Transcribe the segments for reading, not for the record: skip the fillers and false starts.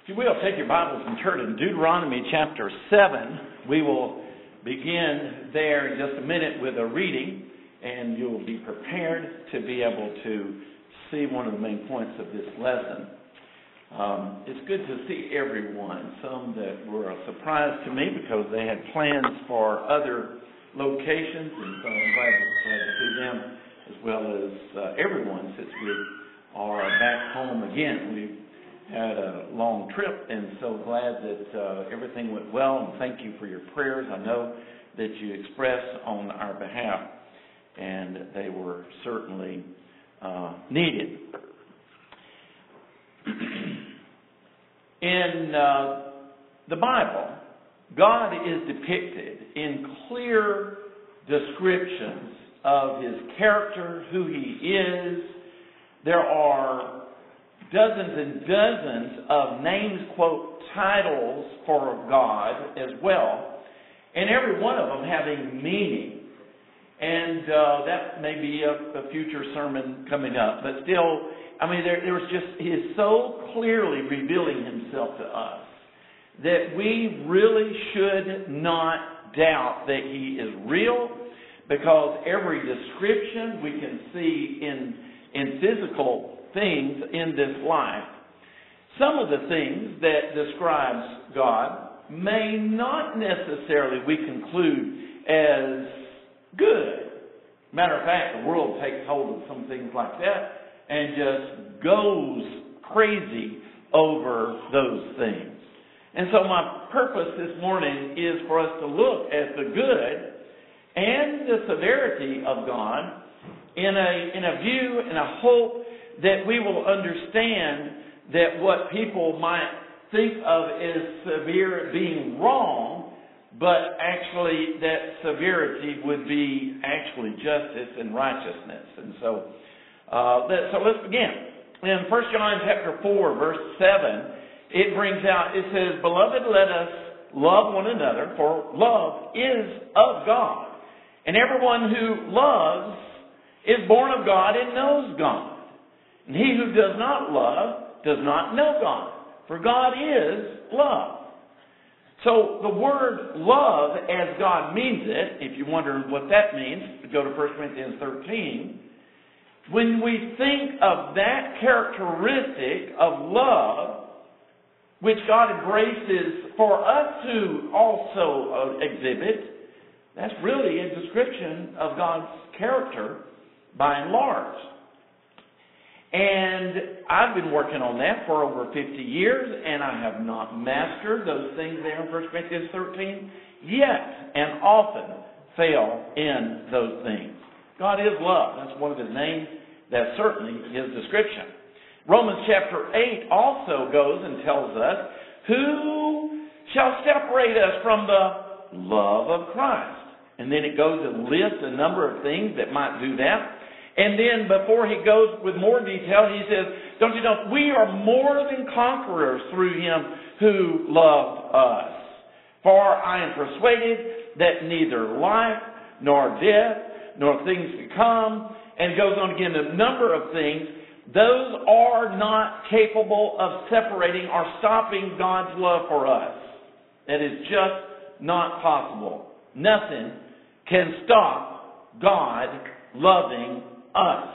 If you will, take your Bibles and turn to Deuteronomy chapter 7. We will begin there in just a minute with a reading, and you will be prepared to be able to see one of the main points of this lesson. It's good to see everyone. Some that were a surprise to me because they had plans for other locations, and so I'm glad to see them as well as everyone since we are back home again. We've had a long trip, and so glad that everything went well, and thank you for your prayers. I know that you expressed on our behalf, and they were certainly needed. In the Bible, God is depicted in clear descriptions of His character, who He is. There are dozens and dozens of names, quote, titles for God as well, and every one of them having meaning. And that may be a future sermon coming up, but still, I mean, there was just, He is so clearly revealing Himself to us that we really should not doubt that He is real, because every description we can see in physical things in this life. Some of the things that describes God may not necessarily, we conclude, as good. Matter of fact, the world takes hold of some things like that and just goes crazy over those things. And so my purpose this morning is for us to look at the good and the severity of God in a view and a hope that we will understand that what people might think of as severe being wrong, but actually that severity would be actually justice and righteousness. And so let's begin. In 1 John chapter 4, verse 7, it brings out, it says, "Beloved, let us love one another, for love is of God. And everyone who loves is born of God and knows God. And he who does not love does not know God, for God is love." So the word love, as God means it, if you wonder what that means, go to 1 Corinthians 13. When we think of that characteristic of love, which God embraces for us to also exhibit, that's really a description of God's character by and large. And I've been working on that for over 50 years, and I have not mastered those things there in 1 Corinthians 13 yet, and often fail in those things. God is love. That's one of His names. That's certainly His description. Romans chapter 8 also goes and tells us, "Who shall separate us from the love of Christ?" And then it goes and lists a number of things that might do that. And then before he goes with more detail, he says, "Don't you know, we are more than conquerors through Him who loved us. For I am persuaded that neither life, nor death, nor things to come," and it goes on again, a number of things, "those are not capable of separating or stopping God's love for us." That is just not possible. Nothing can stop God loving us.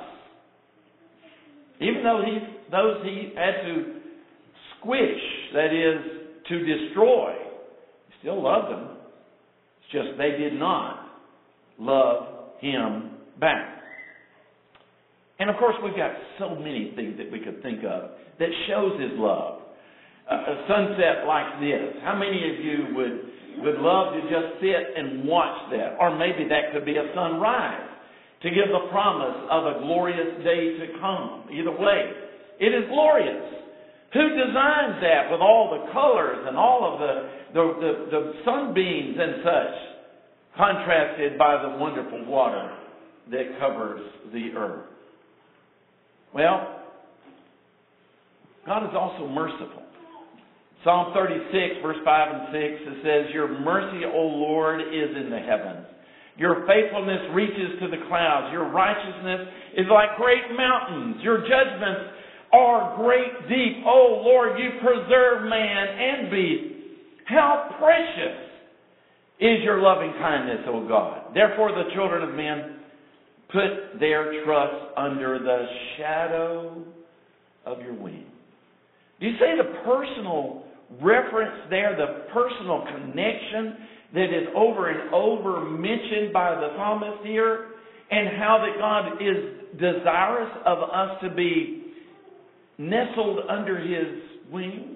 Even though those He had to squish, that is, to destroy, He still loved them. It's just they did not love Him back. And of course, we've got so many things that we could think of that shows His love. A sunset like this. How many of you would love to just sit and watch that? Or maybe that could be a sunrise, to give the promise of a glorious day to come. Either way, it is glorious. Who designs that with all the colors and all of the sunbeams and such, contrasted by the wonderful water that covers the earth? Well, God is also merciful. Psalm 36, verse 5 and 6, it says, "Your mercy, O Lord, is in the heavens. Your faithfulness reaches to the clouds. Your righteousness is like great mountains. Your judgments are great deep. O Lord, you preserve man and beast. How precious is your loving kindness, O God. Therefore the children of men put their trust under the shadow of your wing. Do you see the personal reference there, the personal connection that is over and over mentioned by the psalmist here, and how that God is desirous of us to be nestled under His wing?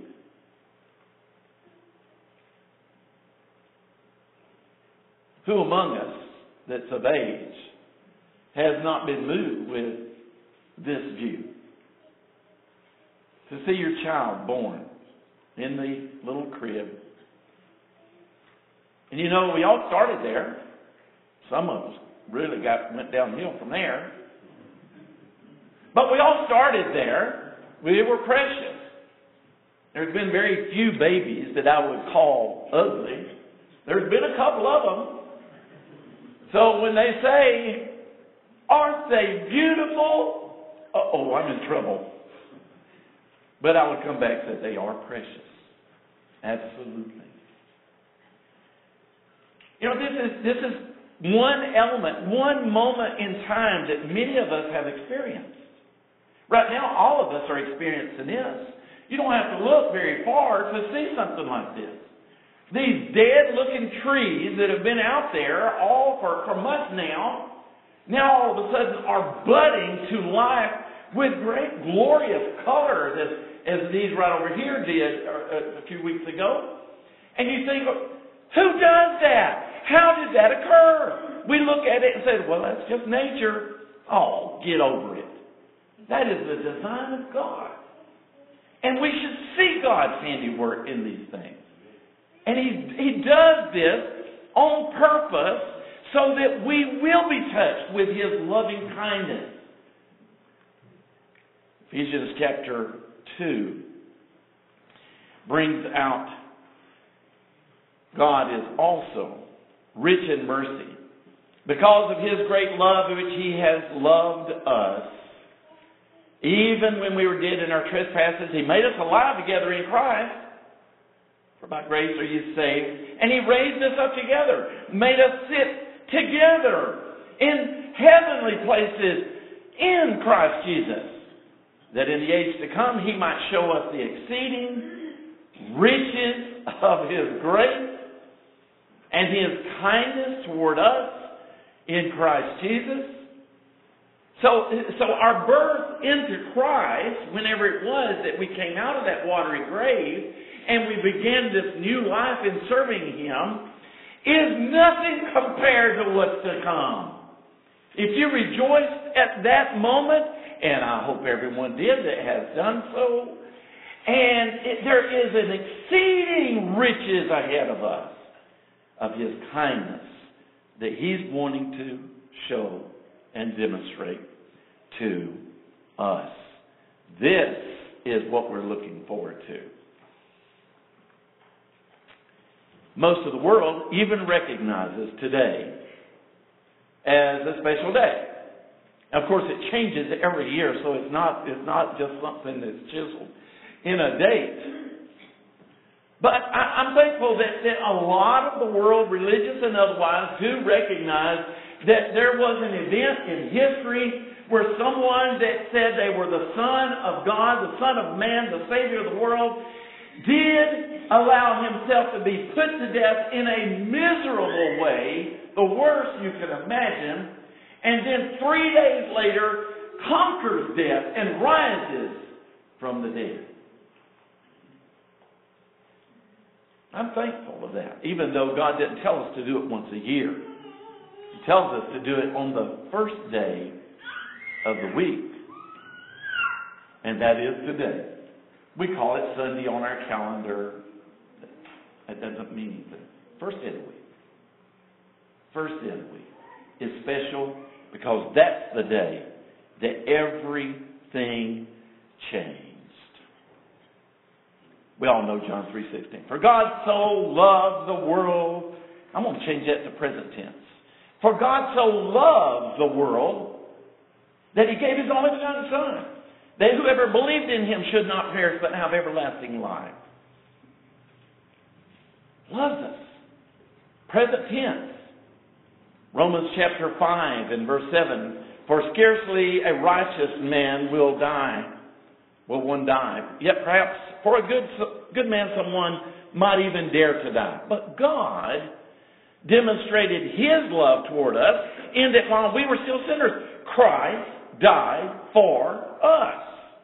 Who among us that's of age has not been moved with this view? To see your child born in the little crib. And you know, we all started there. Some of us really went downhill from there. But we all started there. We were precious. There's been very few babies that I would call ugly. There's been a couple of them. So when they say, aren't they beautiful? Uh-oh, I'm in trouble. But I would come back and say, they are precious. Absolutely. You know, this is one element, one moment in time that many of us have experienced. Right now, all of us are experiencing this. You don't have to look very far to see something like this. These dead-looking trees that have been out there all for months now all of a sudden are budding to life with great glorious colors, as these right over here did a few weeks ago. And you think, who does that? How did that occur? We look at it and say, well, that's just nature. Oh, get over it. That is the design of God. And we should see God's handiwork in these things. And He does this on purpose so that we will be touched with His loving kindness. Ephesians chapter 2 brings out God is also rich in mercy because of His great love in which He has loved us. Even when we were dead in our trespasses, He made us alive together in Christ. For by grace are you saved. And He raised us up together, made us sit together in heavenly places in Christ Jesus, that in the age to come He might show us the exceeding riches of His grace and His kindness toward us in Christ Jesus. So our birth into Christ, whenever it was that we came out of that watery grave and we began this new life in serving Him, is nothing compared to what's to come. If you rejoiced at that moment, and I hope everyone did that has done so, and there is an exceeding riches ahead of us of His kindness that He's wanting to show and demonstrate to us. This is what we're looking forward to. Most of the world even recognizes today as a special day. Of course, it changes every year, so it's not just something that's chiseled in a date. But I'm thankful that a lot of the world, religious and otherwise, do recognize that there was an event in history where someone that said they were the Son of God, the Son of Man, the Savior of the world, did allow Himself to be put to death in a miserable way, the worst you can imagine, and then 3 days later conquers death and rises from the dead. I'm thankful of that, even though God didn't tell us to do it once a year. He tells us to do it on the first day of the week, and that is today. We call it Sunday on our calendar. That doesn't mean anything. First day of the week. First day of the week is special because that's the day that everything changed. We all know John 3:16. For God so loved the world. I'm going to change that to present tense. For God so loved the world that He gave His only begotten Son, that whoever believed in him should not perish but have everlasting life. Loves us. Present tense. Romans chapter 5 and verse 7. For scarcely a righteous man will one die. Yet perhaps for a good man someone might even dare to die. But God demonstrated his love toward us in that while we were still sinners, Christ died for us.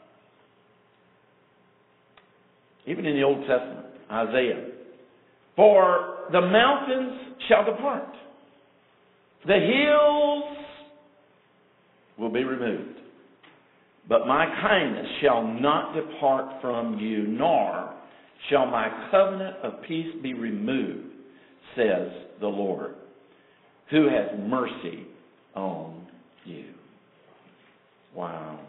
Even in the Old Testament, Isaiah. For the mountains shall depart. The hills will be removed. But my kindness shall not depart from you, nor shall my covenant of peace be removed, says the Lord, who has mercy on you. Wow.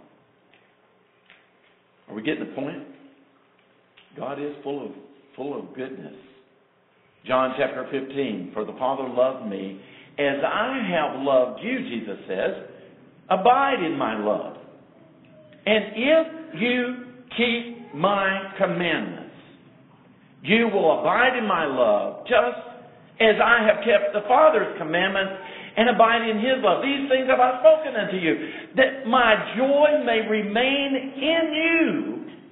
Are we getting the point? God is full of goodness. John chapter 15, for the Father loved me as I have loved you, Jesus says, abide in my love. And if you keep my commandments, you will abide in my love, just as I have kept the Father's commandments and abide in his love. These things have I spoken unto you, that my joy may remain in you,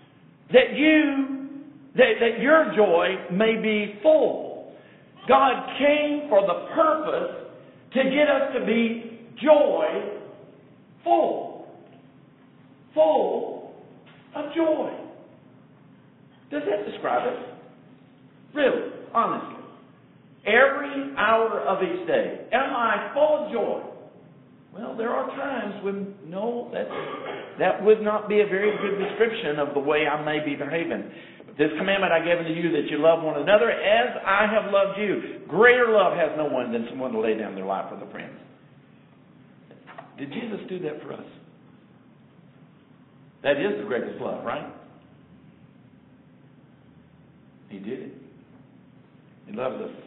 that your joy may be full. God came for the purpose to get us to be joyful. Full of joy. Does that describe us? Really, honestly. Every hour of each day, am I full of joy? Well, there are times when, no, that would not be a very good description of the way I may be behaving. But this commandment I gave unto you, that you love one another as I have loved you. Greater love has no one than someone to lay down their life for the friends. Did Jesus do that for us? That is the greatest love, right? He did it. He loves us.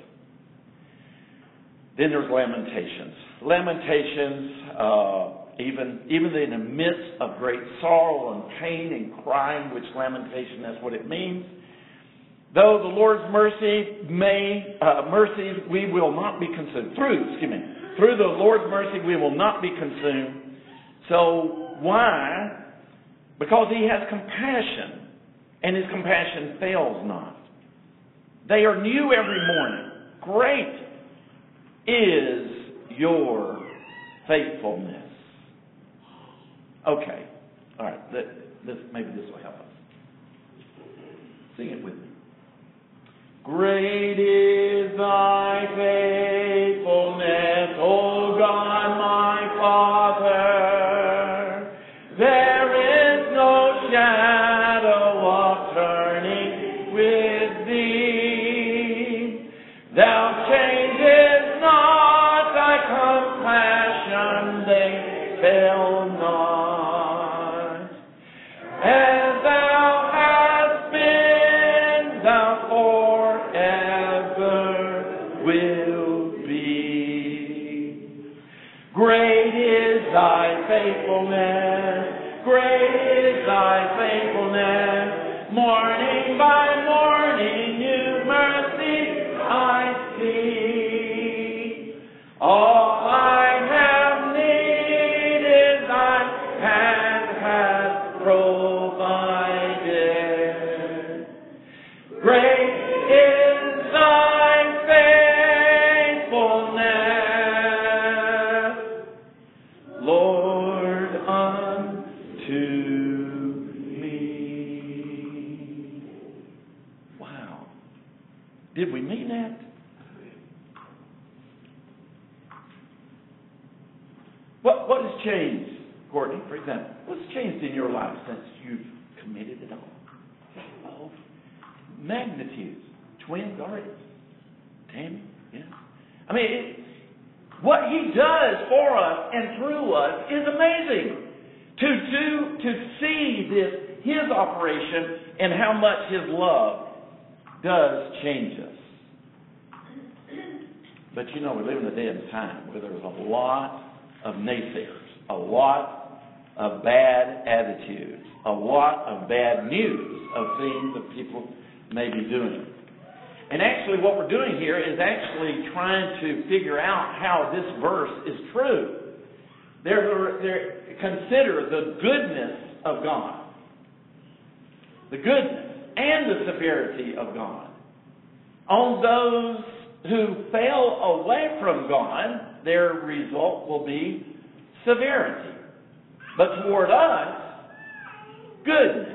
Then there's Lamentations. Lamentations, even in the midst of great sorrow and pain and crying, which lamentation, that's what it means. Though the Lord's mercies we will not be consumed. Through the Lord's mercy we will not be consumed. So why? Because he has compassion, and his compassion fails not. They are new every morning. Great is your faithfulness. Okay. All right. Maybe this will help us. Sing it with me. Great is thy faithfulness, O God, my Father. There is no shadow of turning with thee. Thou changest not, thy compassion, they fail not. As thou hast been, thou forever will be. Great is thy faithfulness. Great is thy faithfulness. Morning by morning new mercy I see. All I have needed thy hand hath provided. Great is thy faithfulness, Lord, unto me. Wow. Did we mean that? What has changed, Courtney, for example? What's changed in your life since you've committed it all? Oh, magnitudes. Twins already. Tammy, yeah. I mean, what he does for us and through us is amazing. To see his operation and how much his love does change us. But we live in a day and time where there's a lot of naysayers, a lot of bad attitudes, a lot of bad news of things that people may be doing. And actually what we're doing here is actually trying to figure out how this verse is true. Consider the goodness of God. The goodness and the severity of God. On those who fail away from God, their result will be severity. But toward us, goodness.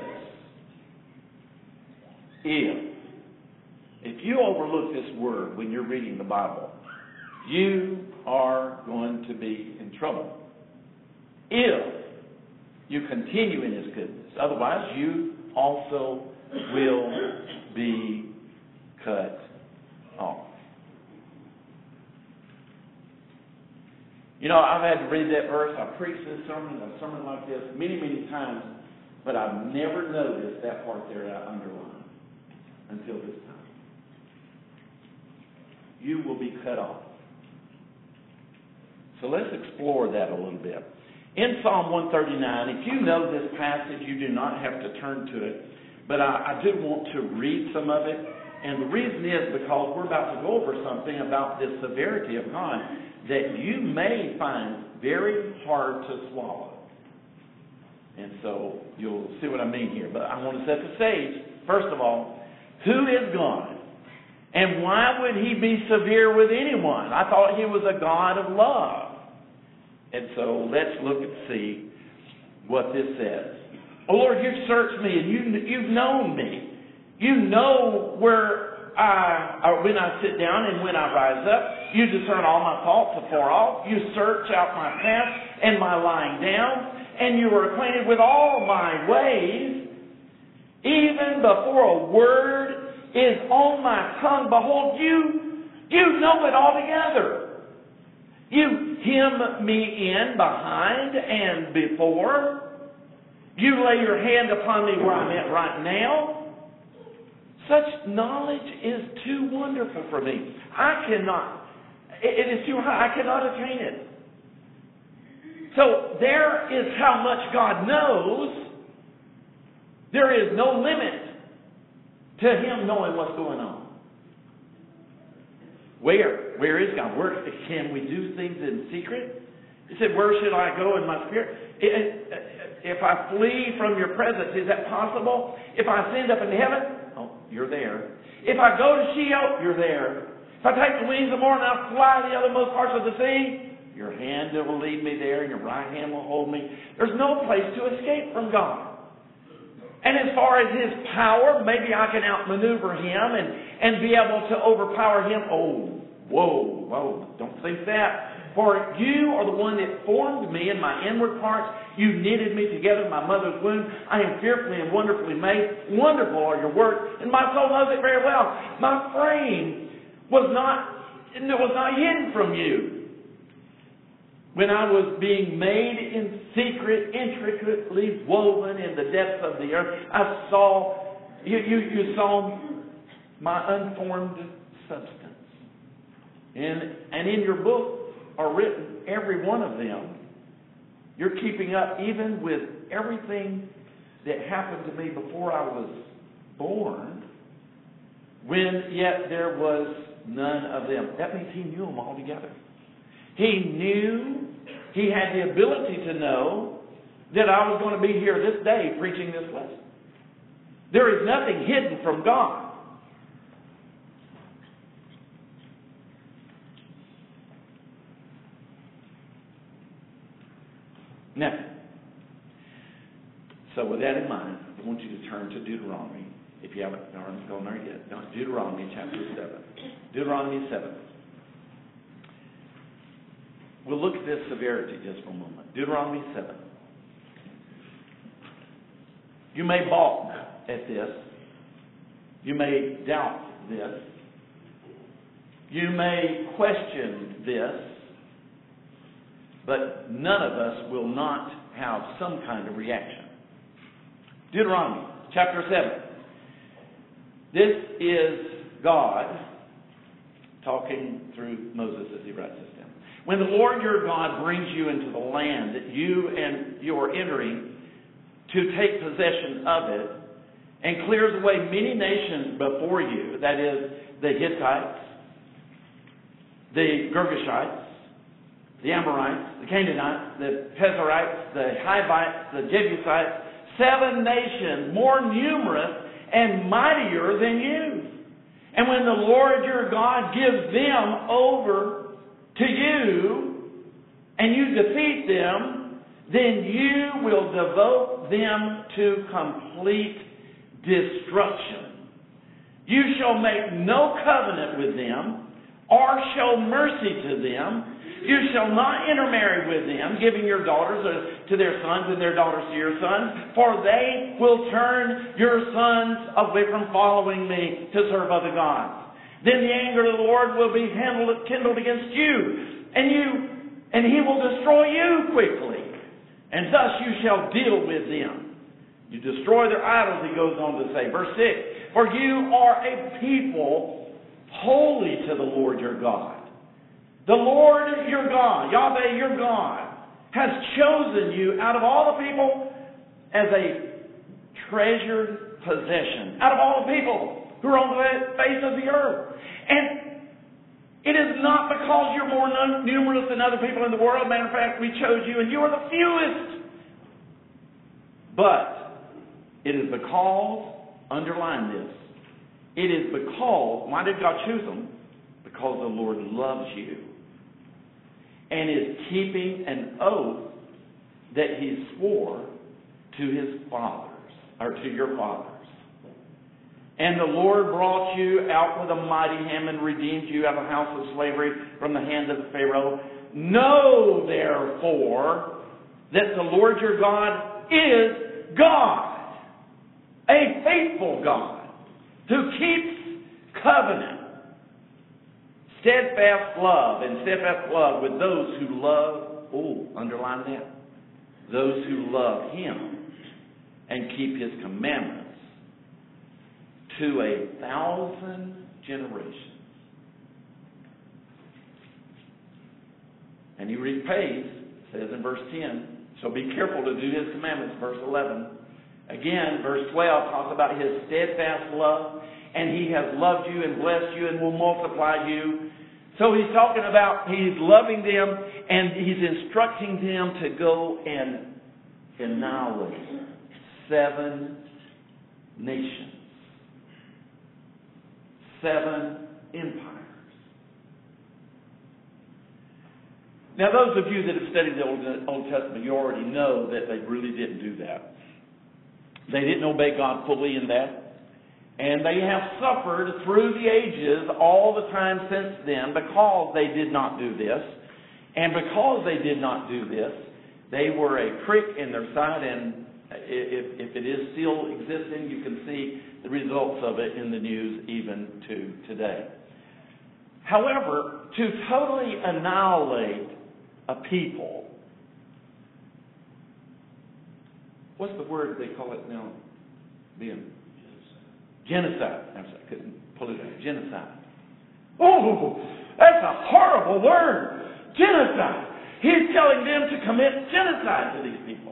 If you overlook this word when you're reading the Bible, you are going to be in trouble. If you continue in His goodness. Otherwise, you also will be cut off. You know, I've had to read that verse. I've preached a sermon like this many, many times, but I've never noticed that part there that I underlined until this time. You will be cut off. So let's explore that a little bit. In Psalm 139, if you know this passage, you do not have to turn to it, but I do want to read some of it. And the reason is because we're about to go over something about this severity of God that you may find very hard to swallow. And so you'll see what I mean here. But I want to set the stage. First of all, who is God? And why would He be severe with anyone? I thought He was a God of love. And so let's look and see what this says. Oh Lord, you've searched me and you've known me. You know when I sit down and when I rise up. You discern all my thoughts afar off. You search out my path and my lying down. And you are acquainted with all my ways. Even before a word is on my tongue, behold, you know it altogether. You hem me in behind and before. You lay your hand upon me where I'm at right now. Such knowledge is too wonderful for me. It is too high. I cannot attain it. So there is how much God knows. There is no limit to Him knowing what's going on. Where is God? Where can we do things in secret? He said, where should I go in my spirit? If I flee from your presence, is that possible? If I ascend up into heaven, oh, you're there. If I go to Sheol, you're there. If I take the wings of the morning, I'll fly to the othermost parts of the sea. Your hand will lead me there, and your right hand will hold me. There's no place to escape from God. And as far as His power, maybe I can outmaneuver Him and be able to overpower Him. Oh, whoa, don't think that. For you are the one that formed me in my inward parts. You knitted me together in my mother's womb. I am fearfully and wonderfully made. Wonderful are your works, and my soul knows it very well. My frame was not hidden from you. When I was being made in secret, intricately woven in the depths of the earth, I saw, you saw my unformed substance. And in your book are written, every one of them. You're keeping up even with everything that happened to me before I was born, when yet there was none of them. That means He knew them all together. He knew, He had the ability to know that I was going to be here this day preaching this lesson. There is nothing hidden from God. Now, so with that in mind, I want you to turn to Deuteronomy. If you haven't gone there yet. Deuteronomy chapter 7. Deuteronomy 7. We'll look at this severity just for a moment. Deuteronomy 7. You may balk at this. You may doubt this. You may question this. But none of us will not have some kind of reaction. Deuteronomy chapter 7. This is God talking through Moses as he writes this down. When the Lord your God brings you into the land that you are entering to take possession of it, and clears away many nations before you, that is, the Hittites, the Girgashites, the Amorites, the Canaanites, the Perizzites, the Hivites, the Jebusites, 7 nations more numerous and mightier than you. And when the Lord your God gives them over to you, and you defeat them, then you will devote them to complete destruction. You shall make no covenant with them, or show mercy to them. You shall not intermarry with them, giving your daughters to their sons and their daughters to your sons, for they will turn your sons away from following me to serve other gods. Then the anger of the Lord will be kindled against you, and he will destroy you quickly. And thus you shall deal with them. You destroy their idols, he goes on to say. Verse 6, for you are a people holy to the Lord your God. The Lord your God, Yahweh your God, has chosen you out of all the people as a treasured possession. Out of all the people who are on the face of the earth. And it is not because you're more numerous than other people in the world. Matter of fact, we chose you and you are the fewest. But it is because, underline this, it is because, why did God choose them? Because the Lord loves you and is keeping an oath that he swore to his fathers, or to your fathers. And the Lord brought you out with a mighty hand and redeemed you out of the house of slavery from the hand of Pharaoh. Know, therefore, that the Lord your God is God, a faithful God, who keeps covenant, steadfast love with those who love, underline that, those who love him and keep his commandments to 1,000 generations. And he repays, says in verse 10, so be careful to do his commandments, verse 11. Again, verse 12 talks about his steadfast love, and he has loved you and blessed you and will multiply you. So he's talking about he's loving them and he's instructing them to go and annihilate 7 nations, 7 empires. Now, those of you that have studied the Old Testament, you already know that they really didn't do that. They didn't obey God fully in that. And they have suffered through the ages all the time since then because they did not do this. And because they did not do this, they were a prick in their side. And if it is still existing, you can see the results of it in the news even to today. However, to totally annihilate a people, what's the word they call it now? Genocide. I couldn't pull it out. Genocide. Oh, that's a horrible word. Genocide. He's telling them to commit genocide to these people.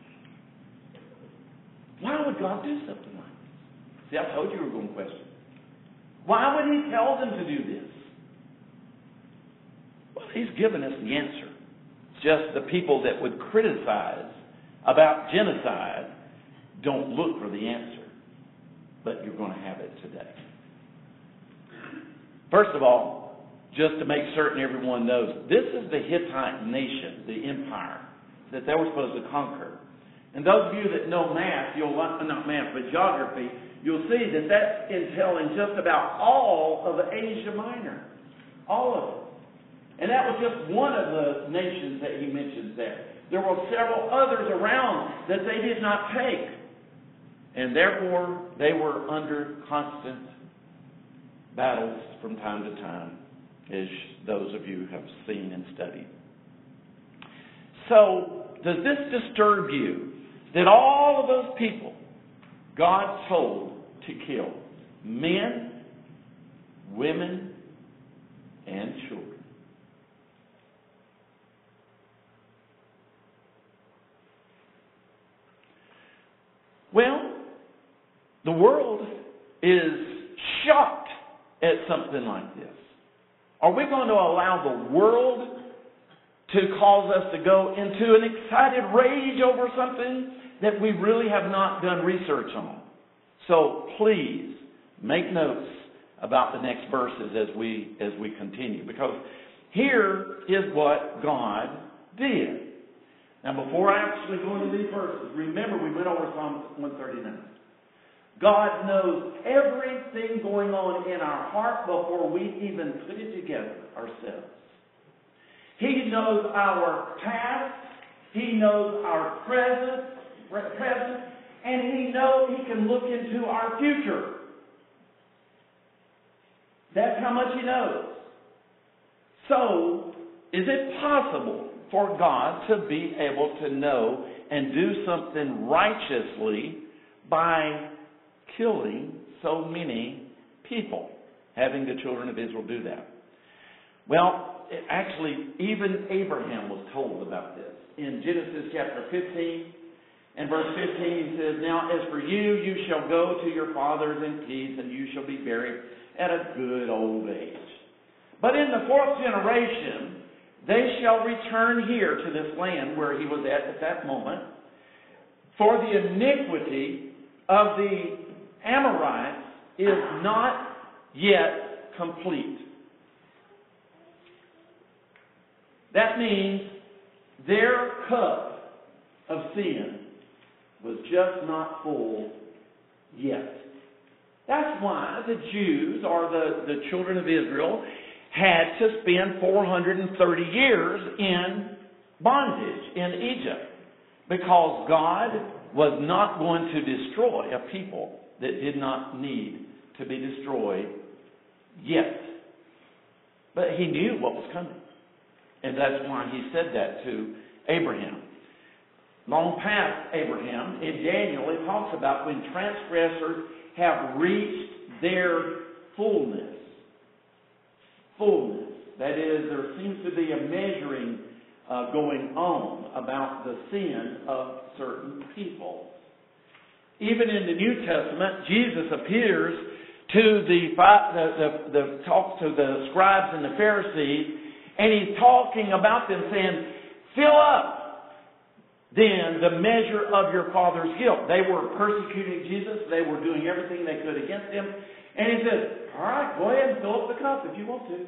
Why would God do something like this? See, I told you we were going to question. Why would he tell them to do this? Well, he's given us the answer. It's just the people that would criticize about genocide don't look for the answer. But you're going to have it today. First of all, just to make certain everyone knows, this is the Hittite nation, the empire, that they were supposed to conquer. And those of you that know math, not math, but geography, you'll see that that's entailing just about all of Asia Minor. All of it. And that was just one of the nations that he mentions there. There were several others around that they did not take. And therefore, they were under constant battles from time to time, as those of you have seen and studied. So, does this disturb you that all of those people God told to kill, men, women, and children? Well, the world is shocked at something like this. Are we going to allow the world to cause us to go into an excited rage over something that we really have not done research on? So please make notes about the next verses as we continue, because here is what God did. Now, before I actually go into these verses, remember we went over Psalm 139. God knows everything going on in our heart before we even put it together ourselves. He knows our past, He knows our present, and He knows He can look into our future. That's how much He knows. So, is it possible for God to be able to know and do something righteously by killing so many people, having the children of Israel do that? Well, actually, even Abraham was told about this. In Genesis chapter 15 and verse 15, he says, "Now as for you, you shall go to your fathers in peace, and you shall be buried at a good old age. But in the fourth generation, they shall return here to this land where he was at that moment, for the iniquity of the Amorites is not yet complete." That means their cup of sin was just not full yet. That's why the Jews, or the children of Israel, had to spend 430 years in bondage in Egypt, because God was not going to destroy a people that did not need to be destroyed yet. But He knew what was coming. And that's why He said that to Abraham. Long past Abraham, in Daniel, it talks about when transgressors have reached their fullness. Fullness. That is, there seems to be a measuring going on about the sin of certain people. Even in the New Testament, Jesus appears to talks to the scribes and the Pharisees, and He's talking about them, saying, "Fill up then the measure of your father's guilt." They were persecuting Jesus. They were doing everything they could against Him. And He says, "All right, go ahead and fill up the cup if you want to.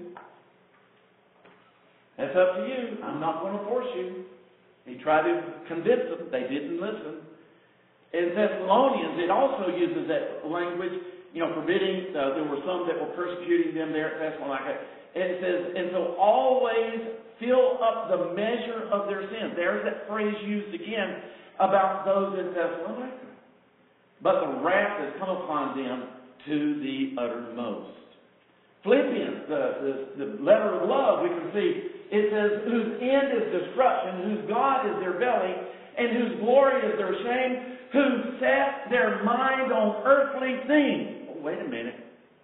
That's up to you. I'm not going to force you." He tried to convince them. They didn't listen. In Thessalonians, it also uses that language, forbidding. There were some that were persecuting them there at Thessalonica. It says, "And so always fill up the measure of their sins." There's that phrase used again about those in Thessalonica. "But the wrath has come upon them to the uttermost." Philippians, the letter of love, we can see, it says, "Whose end is destruction, whose God is their belly, and whose glory is their shame, who set their mind on earthly things." Oh, wait a minute.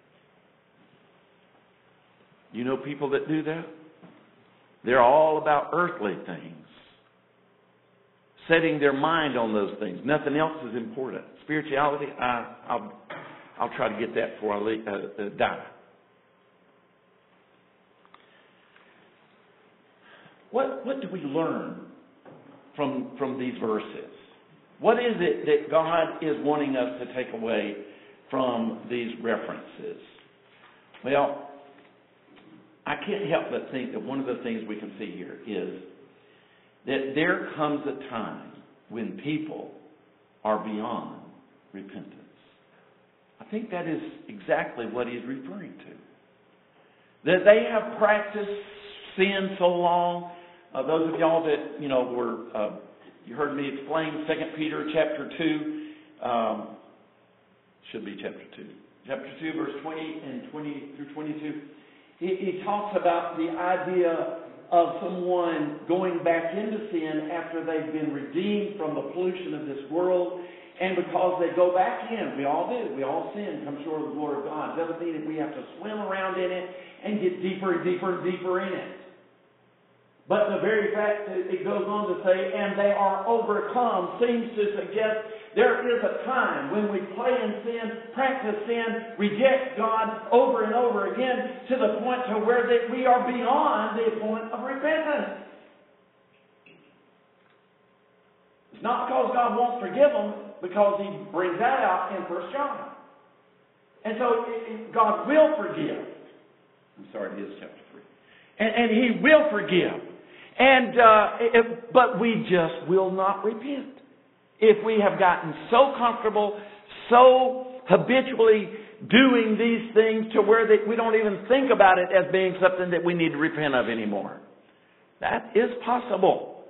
You know people that do that? They're all about earthly things. Setting their mind on those things. Nothing else is important. Spirituality, I'll try to get that before I die. What do we learn from these verses? What is it that God is wanting us to take away from these references? Well, I can't help but think that one of the things we can see here is that there comes a time when people are beyond repentance. I think that is exactly what He's referring to. That they have practiced sin so long. Those of y'all that, were, you heard me explain 2 Peter chapter 2, should be chapter 2. Chapter 2, verse 20 and 20 through 22. He talks about the idea of someone going back into sin after they've been redeemed from the pollution of this world. And because they go back in, we all do, we all sin, come short of the glory of God. It doesn't mean that we have to swim around in it and get deeper and deeper and deeper in it. But the very fact that it goes on to say, and they are overcome, seems to suggest there is a time when we play in sin, practice sin, reject God over and over again to the point to where that we are beyond the point of repentance. It's not because God won't forgive them, because He brings that out in 1 John. And so God will forgive. I'm sorry, it is chapter 3. And He will forgive. But we just will not repent. If we have gotten so comfortable, so habitually doing these things to where that we don't even think about it as being something that we need to repent of anymore. That is possible.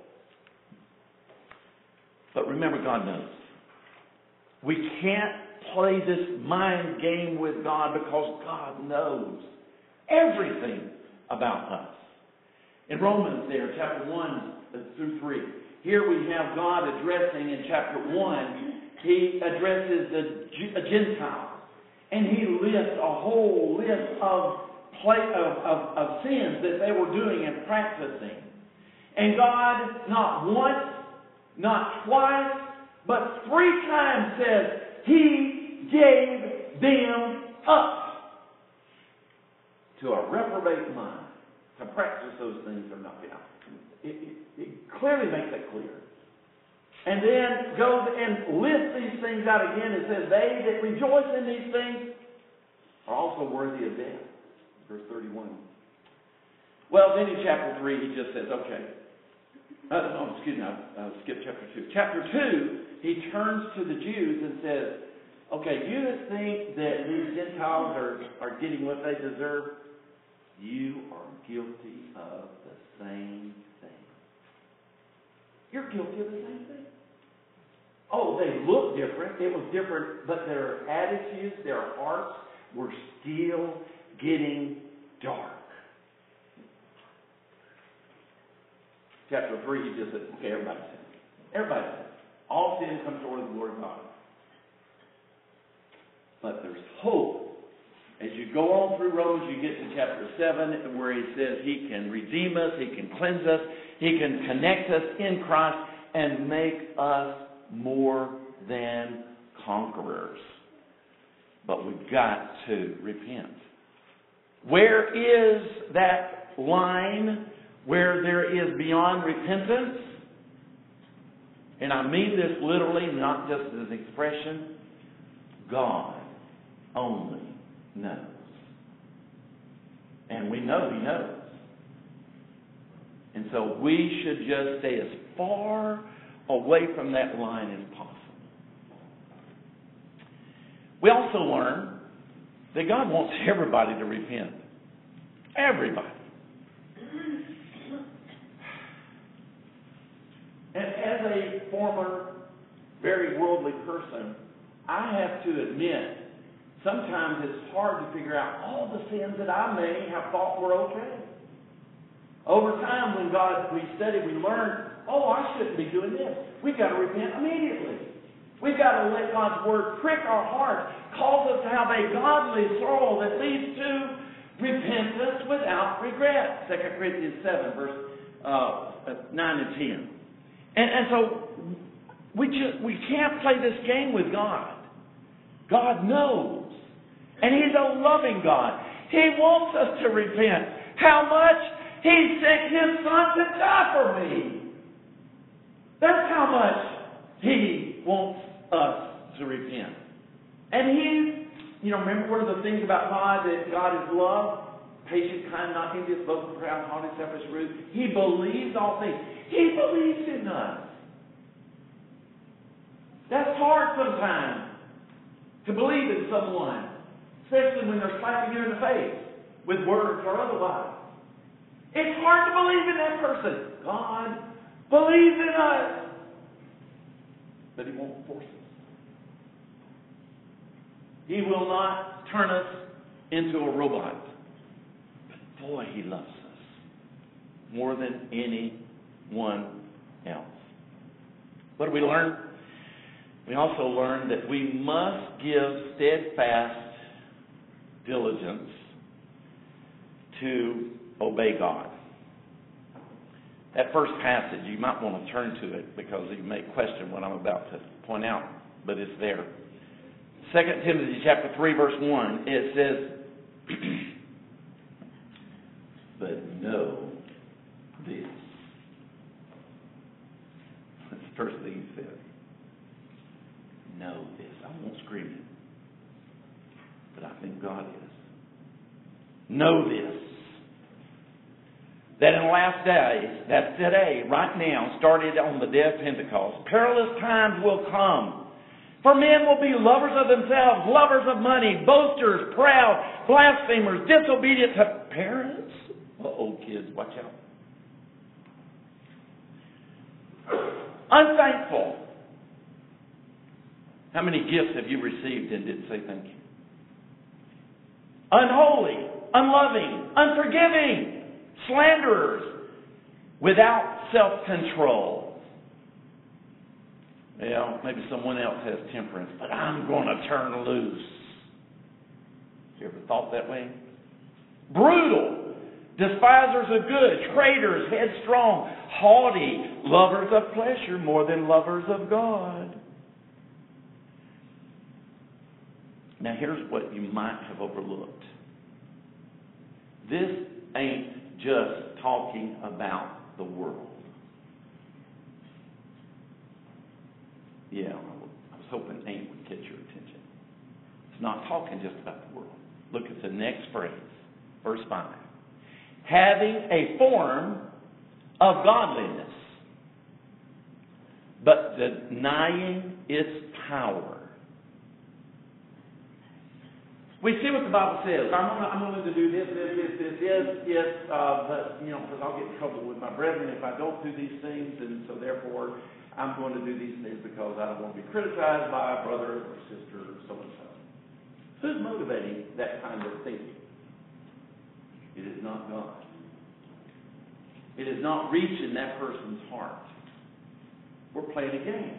But remember, God knows. We can't play this mind game with God because God knows everything about us. In Romans there, chapter 1 through 3, here we have God addressing in chapter 1, He addresses the Gentiles. And He lists a whole list of sins that they were doing and practicing. And God, not once, not twice, but 3 times says, He gave them up to a reprobate mind to practice those things or not. It clearly makes that clear. And then goes and lists these things out again and says, they that rejoice in these things are also worthy of death. Verse 31. Well, then in chapter 3, he just says, okay. I skipped chapter 2. Chapter 2, he turns to the Jews and says, okay, you that think that these Gentiles are getting what they deserve, you are guilty of the same thing. You're guilty of the same thing. Oh, they look different. It was different, but their attitudes, their hearts were still getting dark. Chapter 3, he just said, okay, everybody sin. Everybody sin. All sin comes toward the glory of God. But there's hope. As you go on through Romans, you get to chapter 7, where he says He can redeem us, He can cleanse us, He can connect us in Christ and make us more than conquerors. But we've got to repent. Where is that line where there is beyond repentance? And I mean this literally, not just as an expression. God only knows. And we know He knows. And so we should just stay as far away from that line as possible. We also learn that God wants everybody to repent. Everybody. And as a former, very worldly person, I have to admit, sometimes it's hard to figure out all the sins that I may have thought were okay. Over time, when we studied, we learned, I shouldn't be doing this. We've got to repent immediately. We've got to let God's Word prick our hearts, cause us to have a godly sorrow that leads to repentance without regret. 2 Corinthians 7, verse 9 and 10. And so we can't play this game with God. God knows. And He's a loving God. He wants us to repent. How much? He sent His Son to die for me. That's how much He wants us to repent. And remember one of the things about God, that God is love, patient, kind, not envious, boastful, proud, haughty, selfish, rude. He believes all things. He believes in us. That's hard sometimes, to believe in someone, especially when they're slapping you in the face with words or otherwise. It's hard to believe in that person. God believes in us, but He won't force us. He will not turn us into a robot. But boy, He loves us more than anyone else. What do we learn? We also learn that we must give steadfast diligence to obey God. That first passage, you might want to turn to it because you may question what I'm about to point out, but it's there. 2 Timothy chapter 3, verse 1, it says, but know this. That's the first thing he said. Know this. I won't scream it, but I think God is. Know this. That in the last days, that's today, right now, started on the day of Pentecost, perilous times will come. For men will be lovers of themselves, lovers of money, boasters, proud, blasphemers, disobedient to parents. Uh-oh, kids, watch out. Unthankful. How many gifts have you received and didn't say thank you? Unholy, unloving, unforgiving. Slanderers, without self-control. Well, maybe someone else has temperance, but I'm going to turn loose. You ever thought that way? Brutal, despisers of good, traitors, headstrong, haughty, lovers of pleasure more than lovers of God. Now here's what you might have overlooked. This ain't just talking about the world. Yeah, I was hoping ain't would catch your attention. It's not talking just about the world. Look at the next phrase, verse 5. Having a form of godliness, but denying its power. We see what the Bible says. I'm going to do this, but, because I'll get in trouble with my brethren if I don't do these things, and so therefore I'm going to do these things because I don't want to be criticized by a brother or sister or so-and-so. Who's motivating that kind of thinking? It is not God. It is not reaching that person's heart. We're playing a game.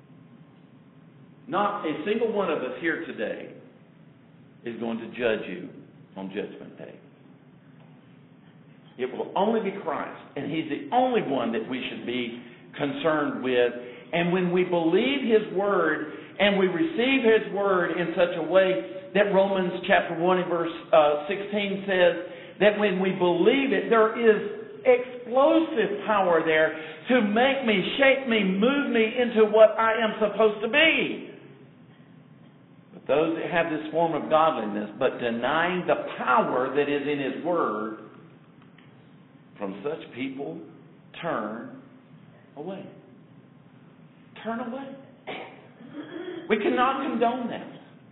Not a single one of us here today is going to judge you on Judgment Day. It will only be Christ, and He's the only one that we should be concerned with. And when we believe His Word and we receive His Word in such a way that Romans chapter 1 and verse 16 says that when we believe it, there is explosive power there to make me, shape me, move me into what I am supposed to be. Those that have this form of godliness, but denying the power that is in His Word, from such people, turn away. Turn away. We cannot condone that.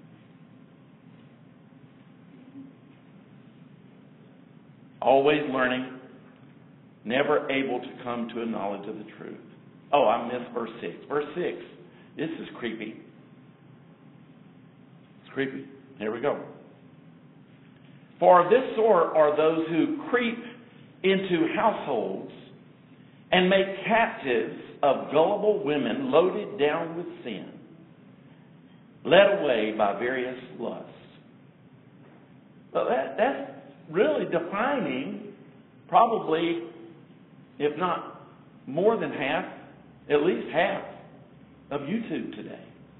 Always learning, never able to come to a knowledge of the truth. Oh, I missed verse 6. Verse 6. This is creepy. Creepy. Here we go. For of this sort are those who creep into households and make captives of gullible women loaded down with sin, led away by various lusts. Well, that's really defining probably, if not more than half, at least half of YouTube today.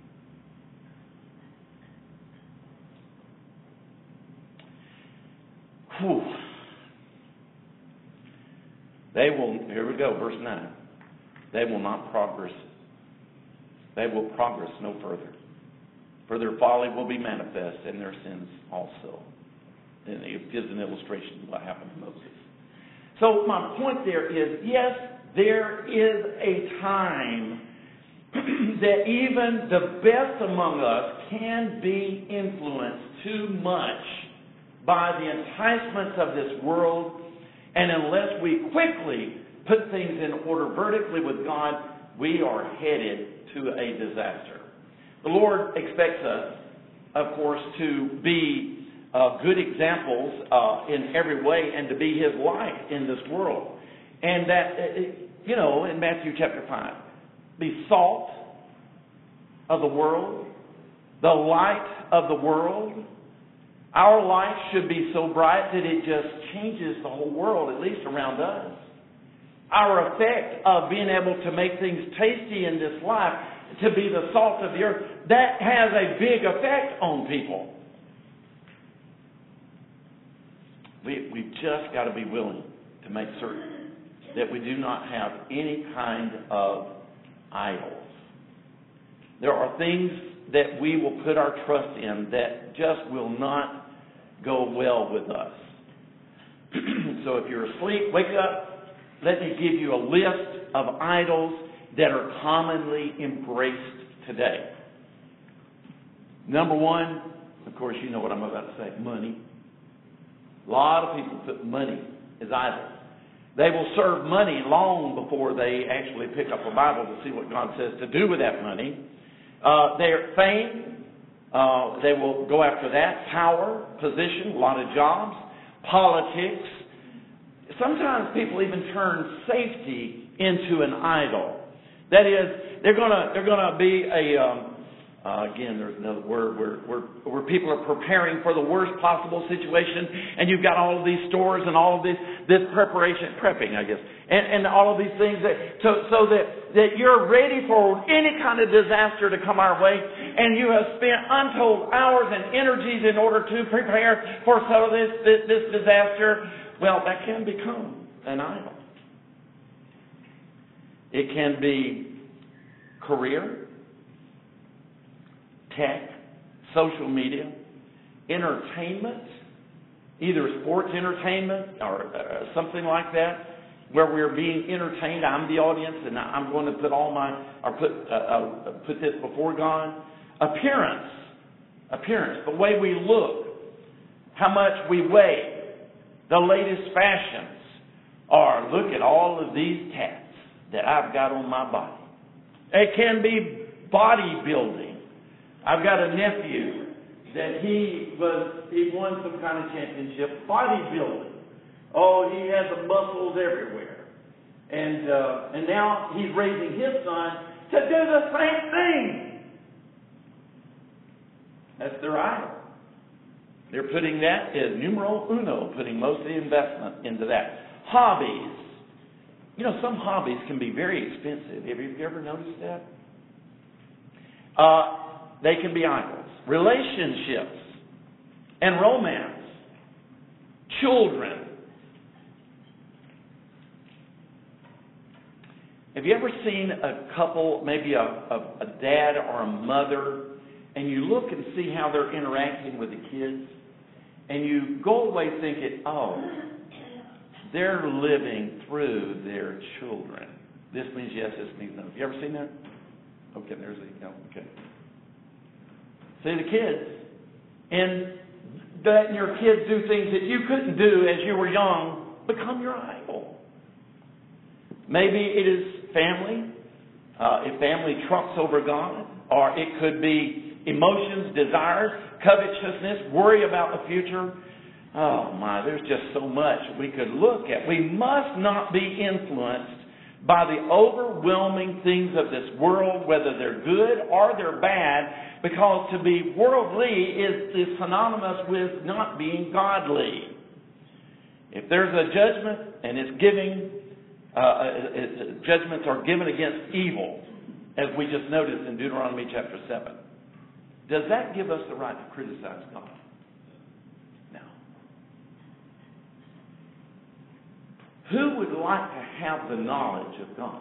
Whew. They will, here we go, verse 9. They will not progress. They will progress no further. For their folly will be manifest, and their sins also. And it gives an illustration of what happened to Moses. So my point there is, yes, there is a time that even the best among us can be influenced too much by the enticements of this world, and unless we quickly put things in order vertically with God, we are headed to a disaster. The Lord expects us, of course, to be good examples in every way and to be His light in this world. And that, in Matthew chapter 5, be salt of the world, the light of the world. Our light should be so bright that it just changes the whole world, at least around us. our effect of being able to make things tasty in this life, to be the salt of the earth, that has a big effect on people. We've just got to be willing to make certain that we do not have any kind of idols. There are things that we will put our trust in that just will not go well with us. So if you're asleep, wake up. Let me give you a list of idols that are commonly embraced today. Number one, of course, you know what I'm about to say, money. A lot of people put money as idols. They will serve money long before they actually pick up a Bible to see what God says to do with that money. Their fame, they will go after that. Power, position, a lot of jobs, politics. Sometimes people even turn safety into an idol. That is, they're gonna be again, there's another word where people are preparing for the worst possible situation, and you've got all of these stores and all of this prepping, I guess, and all of these things so that you're ready for any kind of disaster to come our way, and you have spent untold hours and energies in order to prepare for this disaster. Well, that can become an idol. It can be career, tech, social media, entertainment, either sports entertainment or something like that, where we're being entertained. I'm the audience, and I'm going to put this before God. Appearance, the way we look, how much we weigh, the latest fashions, or look at all of these tats that I've got on my body. It can be bodybuilding. I've got a nephew that he won some kind of championship bodybuilding. Oh, he has the muscles everywhere. And now he's raising his son to do the same thing. That's their idol. They're putting that as numero uno, putting most of the investment into that. Hobbies. You know, some hobbies can be very expensive. Have you ever noticed that? They can be idols. Relationships and romance. Children. Have you ever seen a couple, maybe a dad or a mother, and you look and see how they're interacting with the kids, and you go away thinking, oh, they're living through their children. This means yes, this means no. Have you ever seen that? Okay, there's a no. Okay. See the kids, and letting your kids do things that you couldn't do as you were young become your idol. Maybe it is family. If family trumps over God, or it could be emotions, desires, covetousness, worry about the future. Oh my, there's just so much we could look at. We must not be influenced by the overwhelming things of this world, whether they're good or they're bad, because to be worldly is synonymous with not being godly. If there's a judgment and it's giving, judgments are given against evil, as we just noticed in Deuteronomy chapter 7. Does that give us the right to criticize God? No. Who would like to have the knowledge of God?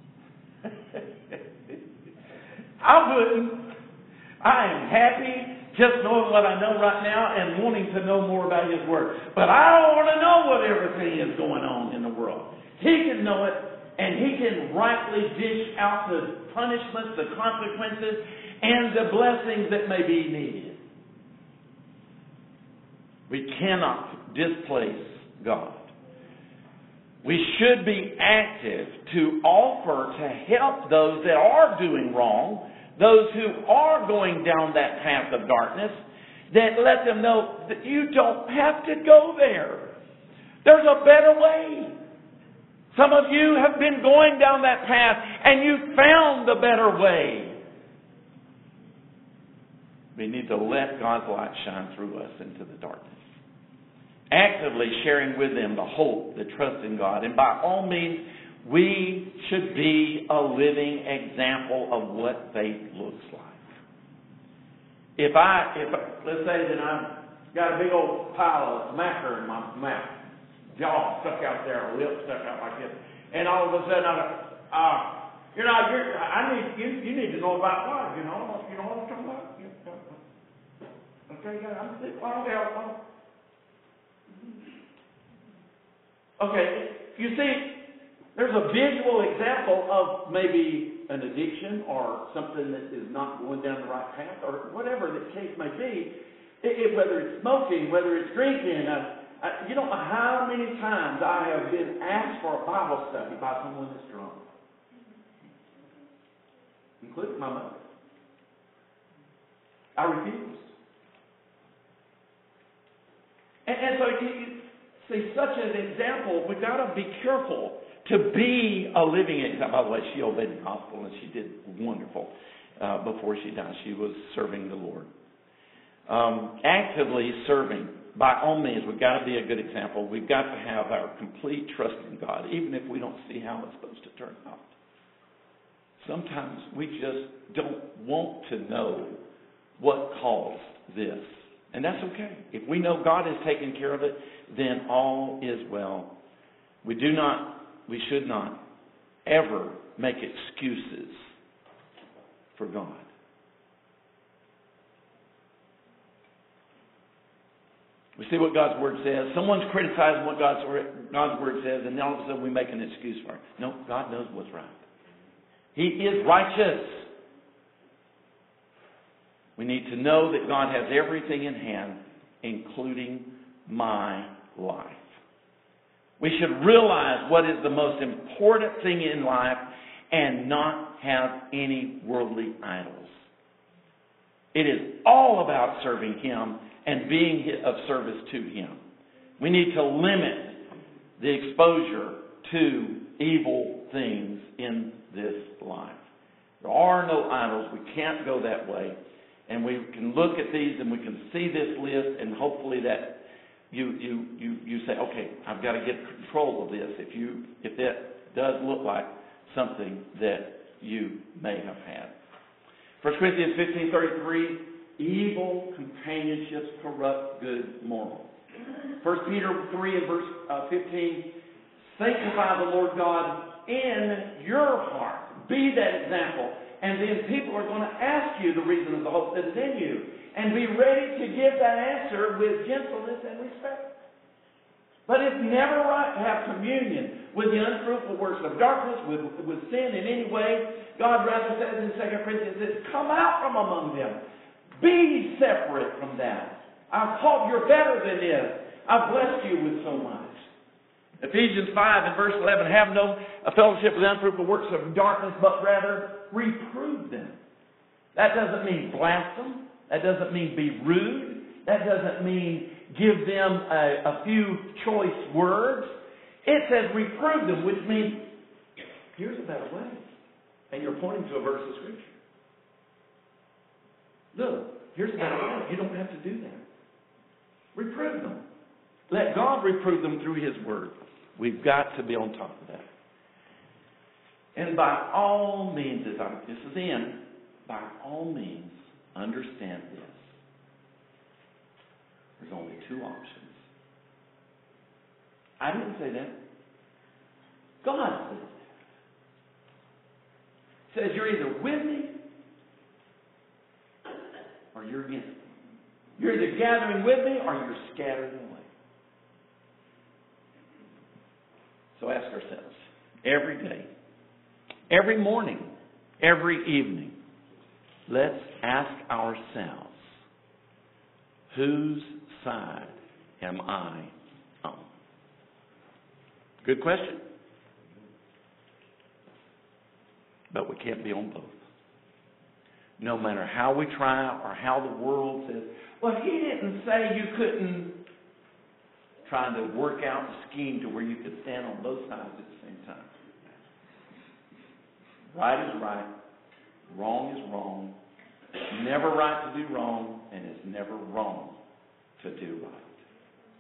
I wouldn't. I am happy just knowing what I know right now and wanting to know more about His Word. But I don't want to know what everything is going on in the world. He can know it, and He can rightly dish out the punishments, the consequences, and the blessings that may be needed. We cannot displace God. We should be active to offer to help those that are doing wrong, those who are going down that path of darkness, that let them know that you don't have to go there. There's a better way. Some of you have been going down that path and you found the better way. We need to let God's light shine through us into the darkness. Actively sharing with them the hope, the trust in God. And by all means, We should be a living example of what faith looks like. If let's say that I've got a big old pile of macker in my mouth, jaw stuck out there, lip stuck out like this, and all of a sudden you need to know about life. You know what I'm talking about. Okay, you see, there's a visual example of maybe an addiction or something that is not going down the right path or whatever the case may be, whether it's smoking, whether it's drinking. You don't know how many times I have been asked for a Bible study by someone that's drunk, including my mother. I refused. And so you see, such an example, we've got to be careful to be a living example. By the way, she obeyed the gospel and she did wonderful before she died. She was serving the Lord. Actively serving, by all means, we've got to be a good example. We've got to have our complete trust in God, even if we don't see how it's supposed to turn out. Sometimes we just don't want to know what caused this. And that's okay. If we know God is taking care of it, then all is well. We should not ever make excuses for God. We see what God's Word says. Someone's criticizing what God's Word says, and then all of a sudden we make an excuse for it. No, God knows what's right. He is righteous. We need to know that God has everything in hand, including my life. We should realize what is the most important thing in life and not have any worldly idols. It is all about serving Him and being of service to Him. We need to limit the exposure to evil things in this life. There are no idols. We can't go that way. And we can look at these and we can see this list, and hopefully that you say, okay, I've got to get control of this. If that does look like something that you may have had. 1 Corinthians 15:33, evil companionships corrupt good morals. 1 Peter 3 and verse 15, sanctify the Lord God in your heart. Be that example. And then people are going to ask you the reason of the hope that is in you. And be ready to give that answer with gentleness and respect. But it's never right to have communion with the unfruitful works of darkness, with sin in any way. God rather says in 2 Corinthians, says, come out from among them. Be separate from that. you're better than this. I've blessed you with so much. Ephesians 5 and verse 11, have no fellowship with unfruitful works of darkness, but rather reprove them. That doesn't mean blast them. That doesn't mean be rude. That doesn't mean give them a few choice words. It says reprove them, which means here's a better way. And you're pointing to a verse of Scripture. Look, here's a better way. You don't have to do that. Reprove them. Let God reprove them through His Word. We've got to be on top of that. And by all means, this is in, by all means, understand this. There's only two options. I didn't say that. God said that. It says you're either with me or you're against me. You're either gathering with me or you're scattering away. So ask ourselves, every day, every morning, every evening, let's ask ourselves, whose side am I on? Good question. But we can't be on both. No matter how we try or how the world says, well, He didn't say you couldn't. Trying to work out a scheme to where you could stand on both sides at the same time. Right is right. Wrong is wrong. It's never right to do wrong, and it's never wrong to do right.